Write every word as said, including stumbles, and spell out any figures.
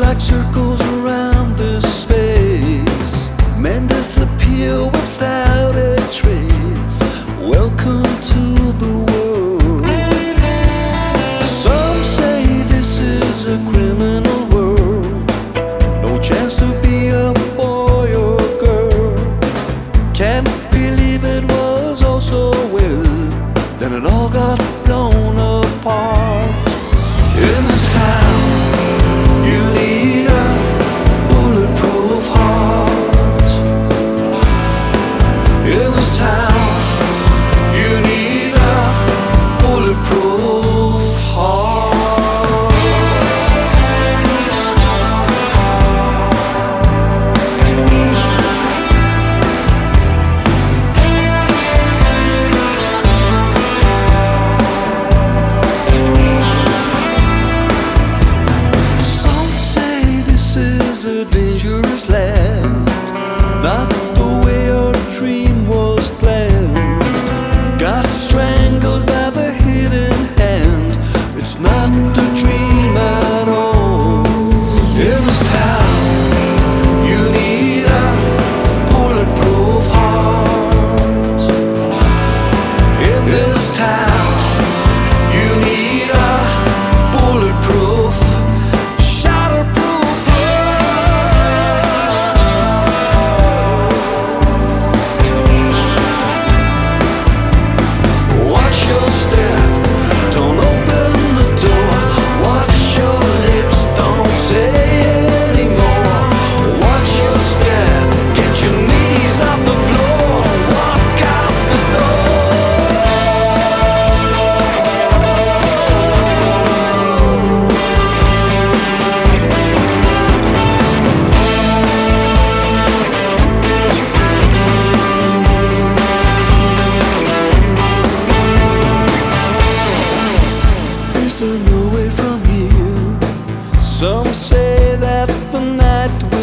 like circles around this space. Men disappear without a trace. Welcome to the world. Some say this is a criminal world. No chance to be a boy or girl. Can't believe it was all so well. Then it all got blown apart. In this town, you need a bulletproof heart. In this town, you need a bulletproof heart. Some say this is a dangerous land, not the way your dream was planned. Got strangled by the hidden hand. It's not the dream at all. In this town, you need a bulletproof heart. In this town, you need a bulletproof, shatterproof heart. Watch your step, don't open the door. Watch your lips, don't say anymore. Watch your step, get your knees off the floor. Walk out the door. Is there no way from here? Some say that the night